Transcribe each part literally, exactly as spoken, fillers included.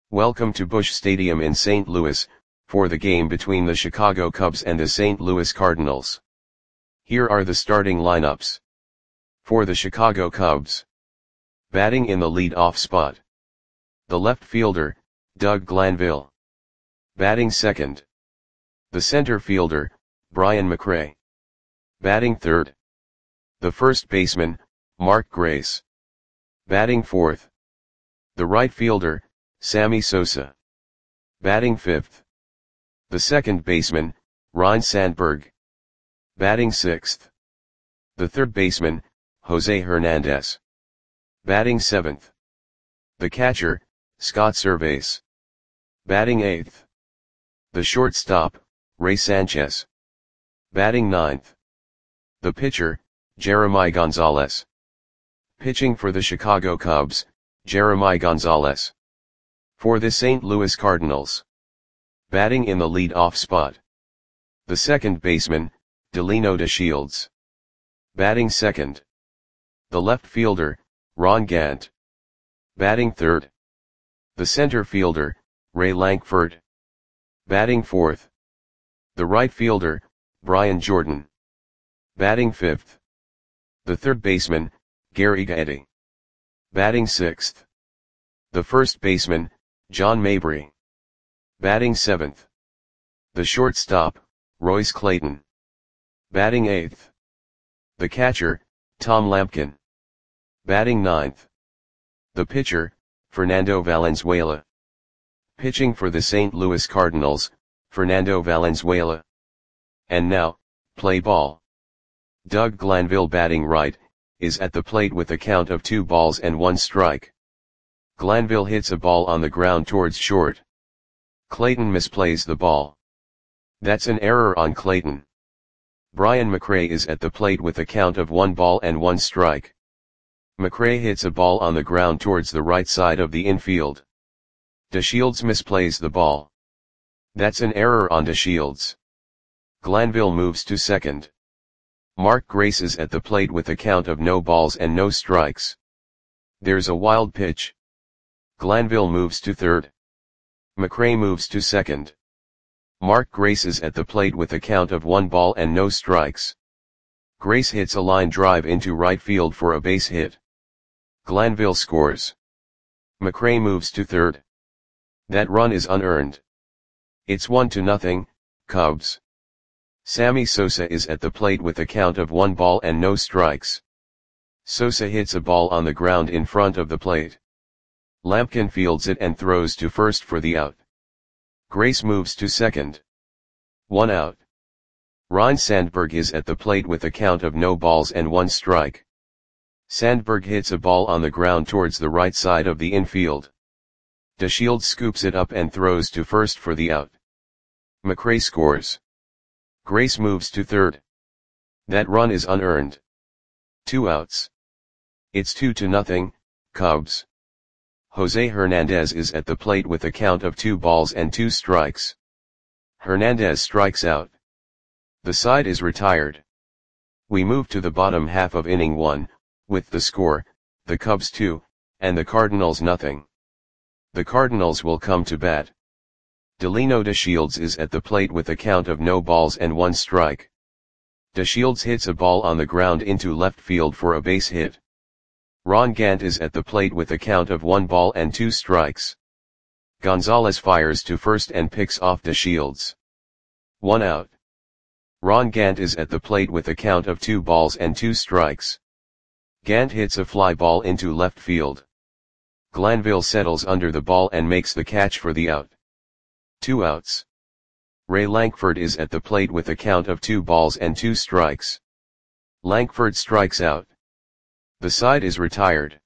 Welcome to Busch Stadium in Saint Louis, for the game between the Chicago Cubs and the Saint Louis Cardinals. Here are the starting lineups. For the Chicago Cubs. Batting in the lead-off spot. The left fielder, Doug Glanville. Batting second. The center fielder, Brian McRae. Batting third. The first baseman, Mark Grace. Batting fourth. The right fielder, Sammy Sosa. Batting fifth. The second baseman, Ryne Sandberg. Batting sixth. The third baseman, Jose Hernandez. Batting seventh. The catcher, Scott Servais. Batting eighth. The shortstop, Ray Sanchez. Batting ninth. The pitcher, Jeremy Gonzalez. Pitching for the Chicago Cubs, Jeremy Gonzalez. For the Saint Louis Cardinals. Batting in the lead-off spot. The second baseman, Delino DeShields. Batting second. The left fielder, Ron Gant. Batting third. The center fielder, Ray Lankford. Batting fourth. The right fielder, Brian Jordan. Batting fifth. The third baseman, Gary Gaetti. Batting sixth. The first baseman, John Mabry. Batting seventh. The shortstop, Royce Clayton. Batting eighth. The catcher, Tom Lampkin. Batting ninth. The pitcher, Fernando Valenzuela. Pitching for the Saint Louis Cardinals, Fernando Valenzuela. And now, play ball. Doug Glanville, batting right, is at the plate with a count of two balls and one strike. Glanville hits a ball on the ground towards short. Clayton misplays the ball. That's an error on Clayton. Brian McRae is at the plate with a count of one ball and one strike. McRae hits a ball on the ground towards the right side of the infield. DeShields misplays the ball. That's an error on DeShields. Glanville moves to second. Mark Grace is at the plate with a count of no balls and no strikes. There's a wild pitch. Glanville moves to third. McRae moves to second. Mark Grace is at the plate with a count of one ball and no strikes. Grace hits a line drive into right field for a base hit. Glanville scores. McRae moves to third. That run is unearned. It's one to nothing, Cubs. Sammy Sosa is at the plate with a count of one ball and no strikes. Sosa hits a ball on the ground in front of the plate. Lampkin fields it and throws to first for the out. Grace moves to second. One out. Ryne Sandberg is at the plate with a count of no balls and one strike. Sandberg hits a ball on the ground towards the right side of the infield. DeShields scoops it up and throws to first for the out. McRae scores. Grace moves to third. That run is unearned. Two outs. It's two to nothing, Cubs. Jose Hernandez is at the plate with a count of two balls and two strikes. Hernandez strikes out. The side is retired. We move to the bottom half of inning one, with the score, the Cubs two, and the Cardinals nothing. The Cardinals will come to bat. Delino DeShields is at the plate with a count of no balls and one strike. DeShields hits a ball on the ground into left field for a base hit. Ron Gant is at the plate with a count of one ball and two strikes. Gonzalez fires to first and picks off DeShields. One out. Ron Gant is at the plate with a count of two balls and two strikes. Gant hits a fly ball into left field. Glanville settles under the ball and makes the catch for the out. Two outs. Ray Lankford is at the plate with a count of two balls and two strikes. Lankford strikes out. The side is retired.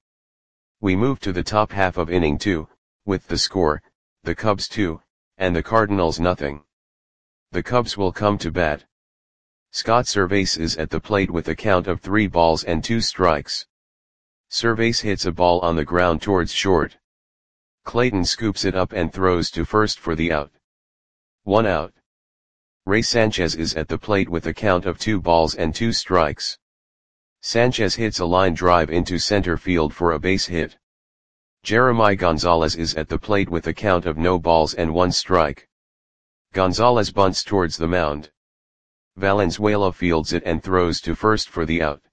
We move to the top half of inning two, with the score, the Cubs two, and the Cardinals nothing. The Cubs will come to bat. Scott Servais is at the plate with a count of three balls and two strikes. Servais hits a ball on the ground towards short. Clayton scoops it up and throws to first for the out. One out. Ray Sanchez is at the plate with a count of two balls and two strikes. Sanchez hits a line drive into center field for a base hit. Jeremy Gonzalez is at the plate with a count of no balls and one strike. Gonzalez bunts towards the mound. Valenzuela fields it and throws to first for the out.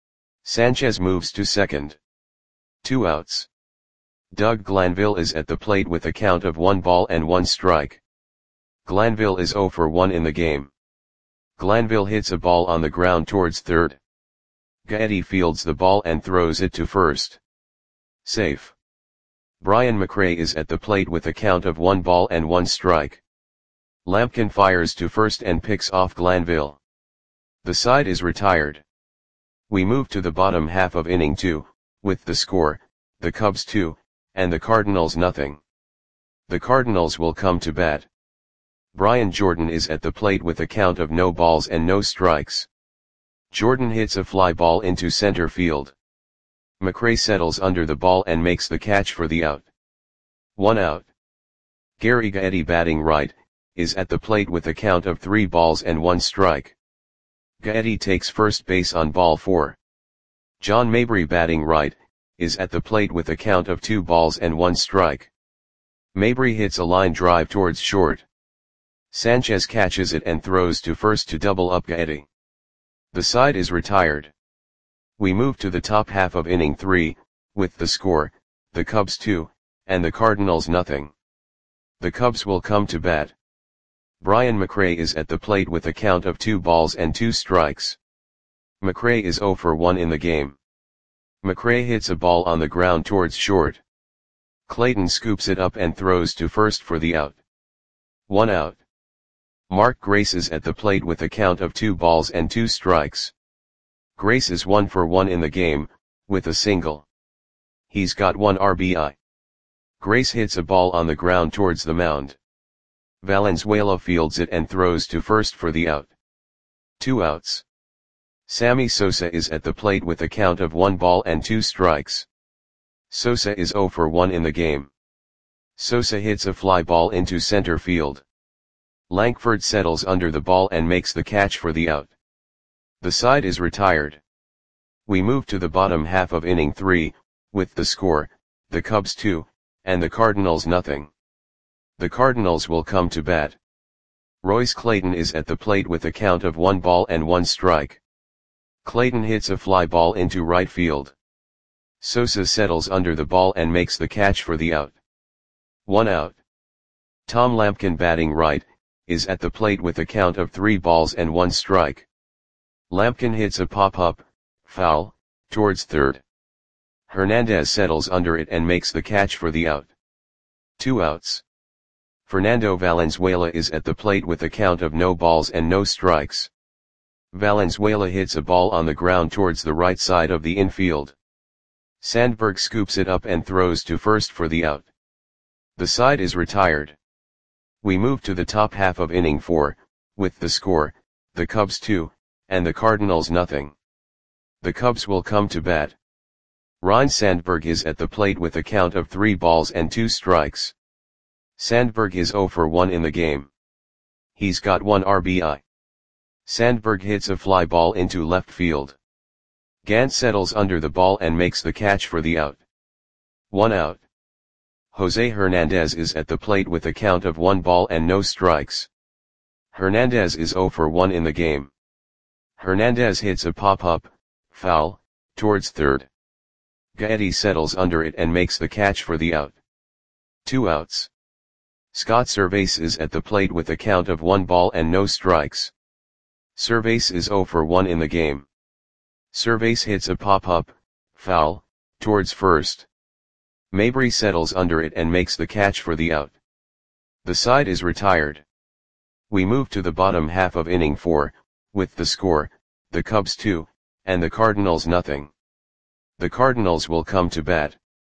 Sanchez moves to second. Two outs. Doug Glanville is at the plate with a count of one ball and one strike. Glanville is zero for one in the game. Glanville hits a ball on the ground towards third. Gaetti fields the ball and throws it to first. Safe. Brian McRae is at the plate with a count of one ball and one strike. Lampkin fires to first and picks off Glanville. The side is retired. We move to the bottom half of inning two, with the score, the Cubs two, and the Cardinals nothing. The Cardinals will come to bat. Brian Jordan is at the plate with a count of no balls and no strikes. Jordan hits a fly ball into center field. McRae settles under the ball and makes the catch for the out. One out. Gary Gaetti, batting right, is at the plate with a count of three balls and one strike. Gaetti takes first base on ball four. John Mabry, batting right, is at the plate with a count of two balls and one strike. Mabry hits a line drive towards short. Sanchez catches it and throws to first to double up Gaetti. The side is retired. We move to the top half of inning three, with the score, the Cubs two, and the Cardinals nothing. The Cubs will come to bat. Brian McRae is at the plate with a count of two balls and two strikes. McRae is zero for one in the game. McRae hits a ball on the ground towards short. Clayton scoops it up and throws to first for the out. One out. Mark Grace is at the plate with a count of two balls and two strikes. Grace is one for one in the game, with a single. He's got one R B I. Grace hits a ball on the ground towards the mound. Valenzuela fields it and throws to first for the out. Two outs. Sammy Sosa is at the plate with a count of one ball and two strikes. Sosa is zero for one in the game. Sosa hits a fly ball into center field. Lankford settles under the ball and makes the catch for the out. The side is retired. We move to the bottom half of inning three, with the score, the Cubs two, and the Cardinals nothing. The Cardinals will come to bat. Royce Clayton is at the plate with a count of one ball and one strike. Clayton hits a fly ball into right field. Sosa settles under the ball and makes the catch for the out. One out. Tom Lampkin, batting right, is at the plate with a count of three balls and one strike. Lampkin hits a pop-up, foul, towards third. Hernandez settles under it and makes the catch for the out. Two outs. Fernando Valenzuela is at the plate with a count of no balls and no strikes. Valenzuela hits a ball on the ground towards the right side of the infield. Sandberg scoops it up and throws to first for the out. The side is retired. We move to the top half of inning four, with the score, the Cubs two, and the Cardinals nothing. The Cubs will come to bat. Ryne Sandberg is at the plate with a count of three balls and two strikes. Sandberg is zero for one in the game. He's got one R B I. Sandberg hits a fly ball into left field. Gant settles under the ball and makes the catch for the out. One out. Jose Hernandez is at the plate with a count of one ball and no strikes. Hernandez is zero for one in the game. Hernandez hits a pop-up, foul, towards third. Gaetti settles under it and makes the catch for the out. Two outs. Scott Servais is at the plate with a count of one ball and no strikes. Servais is zero for one in the game. Servais hits a pop-up, foul, towards first. Mabry settles under it and makes the catch for the out. The side is retired. We move to the bottom half of inning four, with the score, the Cubs two, and the Cardinals nothing. The Cardinals will come to bat.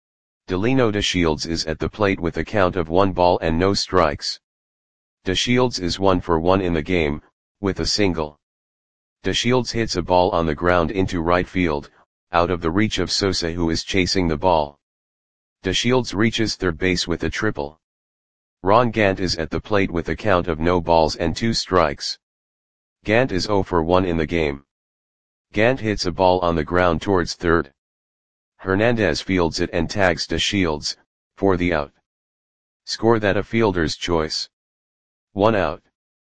Delino DeShields is at the plate with a count of one ball and no strikes. DeShields is one for one in the game, with a single. DeShields hits a ball on the ground into right field, out of the reach of Sosa, who is chasing the ball. DeShields reaches third base with a triple. Ron Gant is at the plate with a count of no balls and two strikes. Gant is zero for one in the game. Gant hits a ball on the ground towards third. Hernandez fields it and tags DeShields, for the out. Score that a fielder's choice. One out.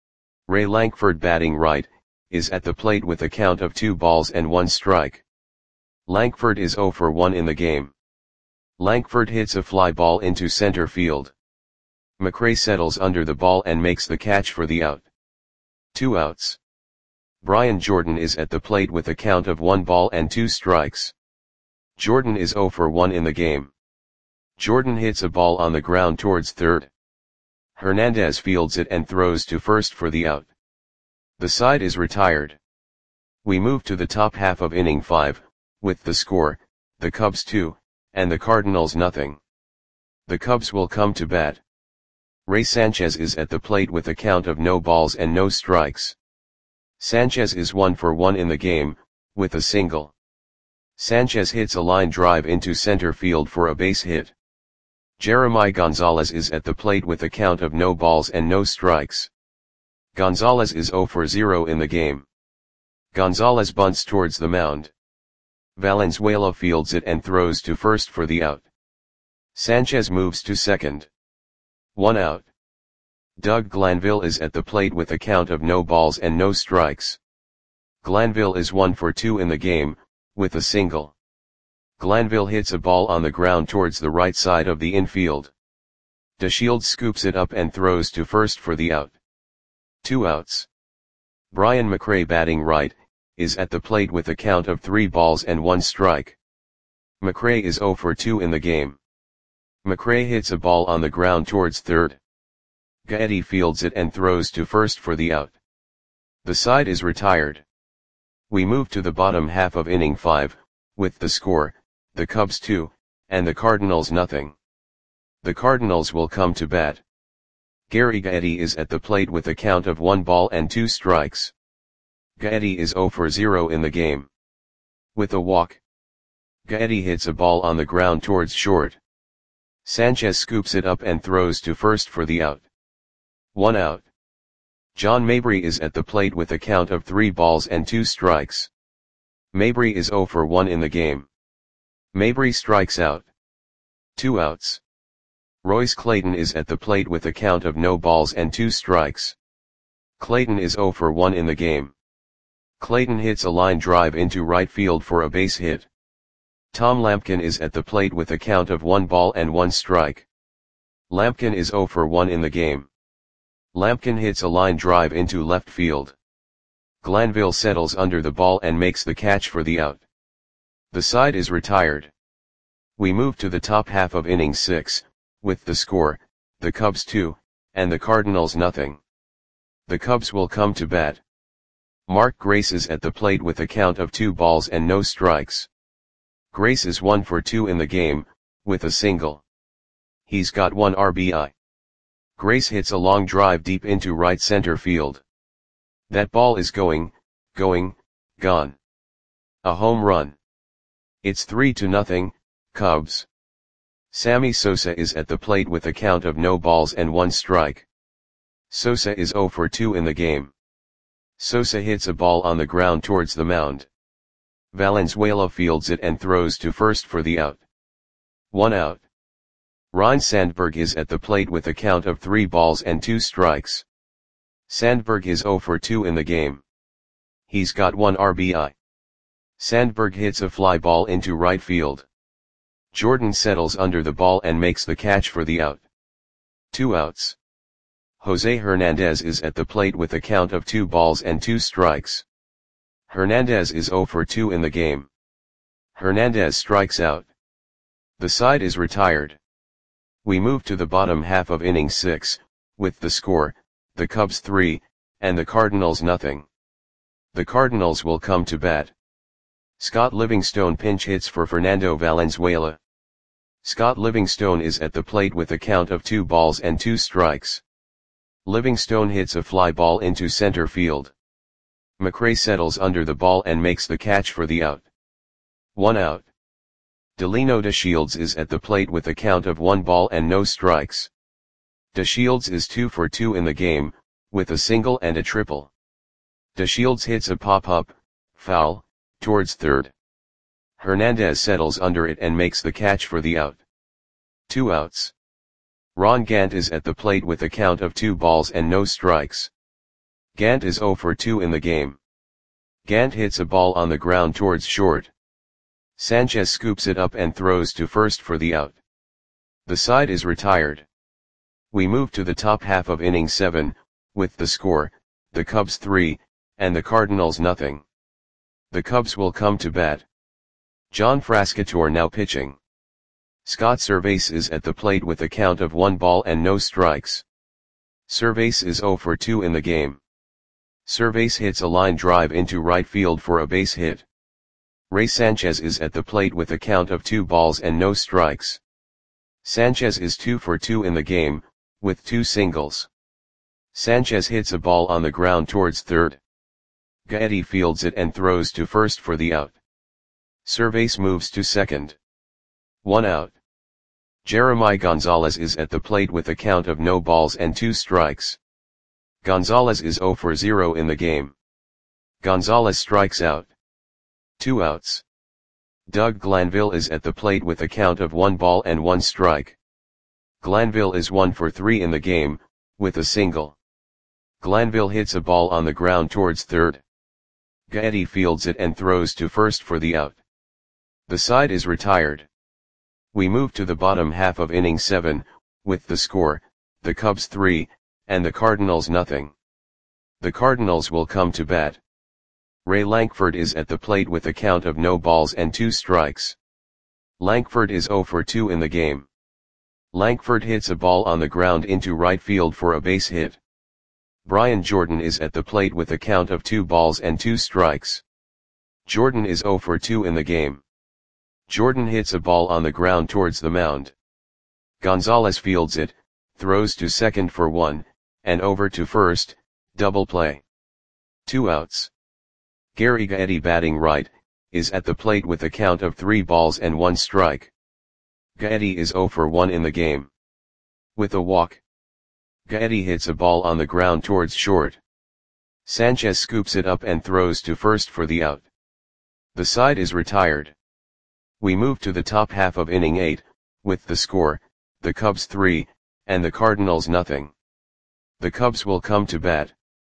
Ray Lankford batting right, is at the plate with a count of two balls and one strike. Lankford is zero for one in the game. Lankford hits a fly ball into center field. McRae settles under the ball and makes the catch for the out. Two outs. Brian Jordan is at the plate with a count of one ball and two strikes. Jordan is zero for one in the game. Jordan hits a ball on the ground towards third. Hernandez fields it and throws to first for the out. The side is retired. We move to the top half of inning five, with the score, the Cubs two, and the Cardinals nothing. The Cubs will come to bat. Ray Sanchez is at the plate with a count of no balls and no strikes. Sanchez is one for one in the game, with a single. Sanchez hits a line drive into center field for a base hit. Jeremy Gonzalez is at the plate with a count of no balls and no strikes. Gonzalez is zero for zero in the game. Gonzalez bunts towards the mound. Valenzuela fields it and throws to first for the out. Sanchez moves to second. One out. Doug Glanville is at the plate with a count of no balls and no strikes. Glanville is one for two in the game, with a single. Glanville hits a ball on the ground towards the right side of the infield. DeShields scoops it up and throws to first for the out. Two outs. Brian McRae batting right, is at the plate with a count of three balls and one strike. McRae is zero for two in the game. McRae hits a ball on the ground towards third. Gaetti fields it and throws to first for the out. The side is retired. We move to the bottom half of inning five, with the score, the Cubs two, and the Cardinals nothing. The Cardinals will come to bat. Gary Gaetti is at the plate with a count of one ball and two strikes. Gaetti is zero for zero in the game. With a walk. Gaetti hits a ball on the ground towards short. Sanchez scoops it up and throws to first for the out. One out. John Mabry is at the plate with a count of three balls and two strikes. Mabry is zero for one in the game. Mabry strikes out. Two outs. Royce Clayton is at the plate with a count of no balls and two strikes. Clayton is zero for one in the game. Clayton hits a line drive into right field for a base hit. Tom Lampkin is at the plate with a count of one ball and one strike. Lampkin is zero for one in the game. Lampkin hits a line drive into left field. Glanville settles under the ball and makes the catch for the out. The side is retired. We move to the top half of inning six, with the score, the Cubs two, and the Cardinals nothing. The Cubs will come to bat. Mark Grace is at the plate with a count of two balls and no strikes. Grace is one for two in the game, with a single. He's got one R B I. Grace hits a long drive deep into right center field. That ball is going, going, gone. A home run. It's three to nothing, Cubs. Sammy Sosa is at the plate with a count of no balls and one strike. Sosa is zero for two in the game. Sosa hits a ball on the ground towards the mound. Valenzuela fields it and throws to first for the out. One out. Ryne Sandberg is at the plate with a count of three balls and two strikes. Sandberg is zero for two in the game. He's got one R B I. Sandberg hits a fly ball into right field. Jordan settles under the ball and makes the catch for the out. Two outs. Jose Hernandez is at the plate with a count of two balls and two strikes. Hernandez is zero for two in the game. Hernandez strikes out. The side is retired. We move to the bottom half of inning six, with the score, the Cubs three, and the Cardinals nothing. The Cardinals will come to bat. Scott Livingstone pinch hits for Fernando Valenzuela. Scott Livingstone is at the plate with a count of two balls and two strikes. Livingstone hits a fly ball into center field. McRae settles under the ball and makes the catch for the out. One out. Delino DeShields is at the plate with a count of one ball and no strikes. DeShields is two for two in the game, with a single and a triple. DeShields hits a pop-up, foul, towards third. Hernandez settles under it and makes the catch for the out. Two outs. Ron Gant is at the plate with a count of two balls and no strikes. Gant is oh for two in the game. Gant hits a ball on the ground towards short. Sanchez scoops it up and throws to first for the out. The side is retired. We move to the top half of inning seven, with the score, the Cubs three, and the Cardinals nothing. The Cubs will come to bat. John Frascatore now pitching. Scott Servais is at the plate with a count of one ball and no strikes. Servais is oh for two in the game. Servais hits a line drive into right field for a base hit. Ray Sanchez is at the plate with a count of two balls and no strikes. Sanchez is two for two in the game, with two singles. Sanchez hits a ball on the ground towards third. Gaetti fields it and throws to first for the out. Servais moves to second. One out. Jeremy Gonzalez is at the plate with a count of no balls and two strikes. Gonzalez is oh for zero in the game. Gonzalez strikes out. Two outs. Doug Glanville is at the plate with a count of one ball and one strike. Glanville is one for three in the game, with a single. Glanville hits a ball on the ground towards third. Gaetti fields it and throws to first for the out. The side is retired. We move to the bottom half of inning seven, with the score, the Cubs three, and the Cardinals nothing. The Cardinals will come to bat. Ray Lankford is at the plate with a count of no balls and two strikes. Lankford is oh for two in the game. Lankford hits a ball on the ground into right field for a base hit. Brian Jordan is at the plate with a count of two balls and two strikes. Jordan is oh for two in the game. Jordan hits a ball on the ground towards the mound. Gonzalez fields it, throws to second for one, and over to first, double play. Two outs. Gary Gaetti batting right, is at the plate with a count of three balls and one strike. Gaetti is oh for one in the game. With a walk. Gaetti hits a ball on the ground towards short. Sanchez scoops it up and throws to first for the out. The side is retired. We move to the top half of inning eight, with the score, the Cubs three, and the Cardinals nothing. The Cubs will come to bat.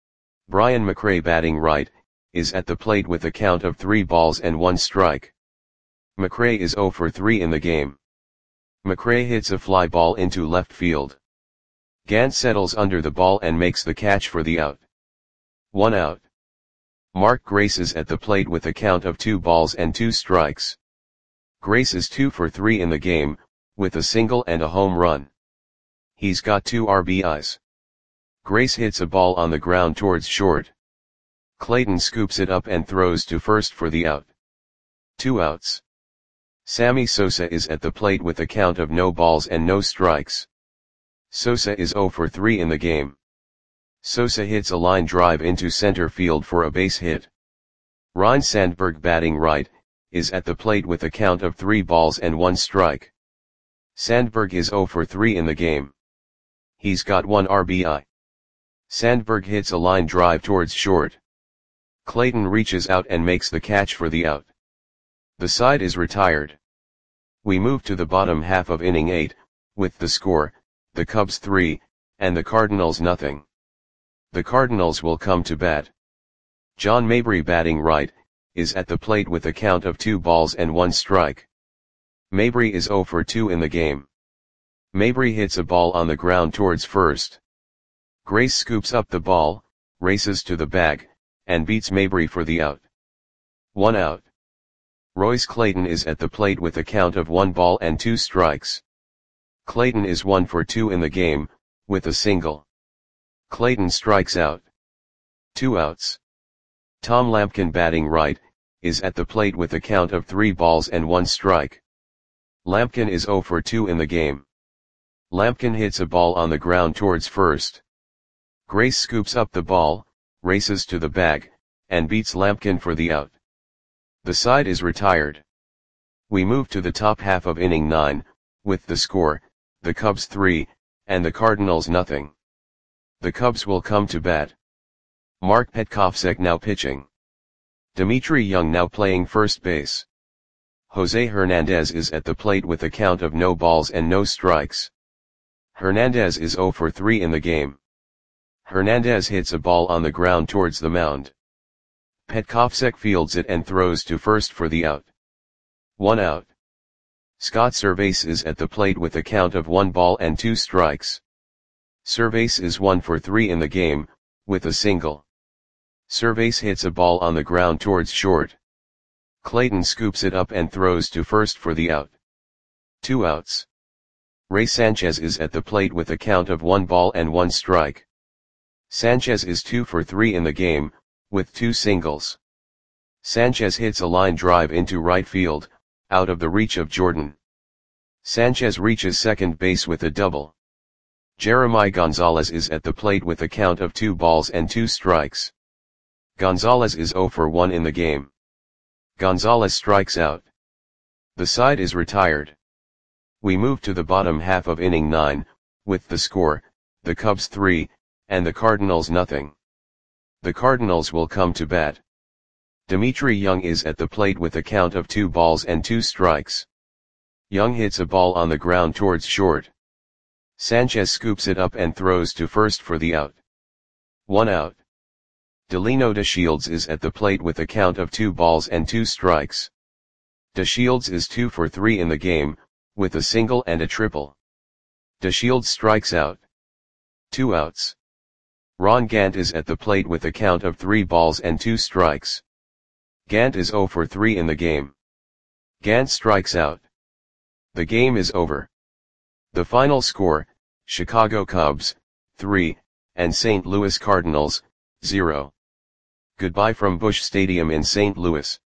Brian McRae batting right, is at the plate with a count of three balls and one strike. McRae is oh for three in the game. McRae hits a fly ball into left field. Gant settles under the ball and makes the catch for the out. One out. Mark Grace is at the plate with a count of two balls and two strikes. Grace is two for three in the game, with a single and a home run. He's got two R B Is. Grace hits a ball on the ground towards short. Clayton scoops it up and throws to first for the out. Two outs. Sammy Sosa is at the plate with a count of no balls and no strikes. Sosa is oh for three in the game. Sosa hits a line drive into center field for a base hit. Ryne Sandberg batting right, is at the plate with a count of three balls and one strike. Sandberg is oh for three in the game. He's got one R B I. Sandberg hits a line drive towards short. Clayton reaches out and makes the catch for the out. The side is retired. We move to the bottom half of inning eight, with the score, the Cubs three, and the Cardinals nothing. The Cardinals will come to bat. John Mabry batting right, is at the plate with a count of two balls and one strike. Mabry is oh for two in the game. Mabry hits a ball on the ground towards first. Grace scoops up the ball, races to the bag, and beats Mabry for the out. One out. Royce Clayton is at the plate with a count of one ball and two strikes. Clayton is one for two in the game, with a single. Clayton strikes out. Two outs. Tom Lampkin batting right, is at the plate with a count of three balls and one strike. Lampkin is oh for two in the game. Lampkin hits a ball on the ground towards first. Grace scoops up the ball, races to the bag, and beats Lampkin for the out. The side is retired. We move to the top half of inning nine, with the score, the Cubs three, and the Cardinals nothing. The Cubs will come to bat. Mark Petkovsek now pitching. Dimitri Young now playing first base. Jose Hernandez is at the plate with a count of no balls and no strikes. Hernandez is zero for three in the game. Hernandez hits a ball on the ground towards the mound. Petkovsek fields it and throws to first for the out. One out. Scott Servais is at the plate with a count of one ball and two strikes. Servais is one for three in the game, with a single. Servais hits a ball on the ground towards short. Clayton scoops it up and throws to first for the out. Two outs. Ray Sanchez is at the plate with a count of one ball and one strike. Sanchez is two for three in the game, with two singles. Sanchez hits a line drive into right field, out of the reach of Jordan. Sanchez reaches second base with a double. Jeremy Gonzalez is at the plate with a count of two balls and two strikes. Gonzalez is zero for one in the game. Gonzalez strikes out. The side is retired. We move to the bottom half of inning nine, with the score, the Cubs three, and the Cardinals nothing. The Cardinals will come to bat. Dimitri Young is at the plate with a count of two balls and two strikes. Young hits a ball on the ground towards short. Sanchez scoops it up and throws to first for the out. One out. Delino DeShields is at the plate with a count of two balls and two strikes. DeShields is two for three in the game, with a single and a triple. DeShields strikes out. Two outs. Ron Gant is at the plate with a count of three balls and two strikes. Gant is zero for three in the game. Gant strikes out. The game is over. The final score, Chicago Cubs, three, and Saint Louis Cardinals, zero. Goodbye from Busch Stadium in Saint Louis.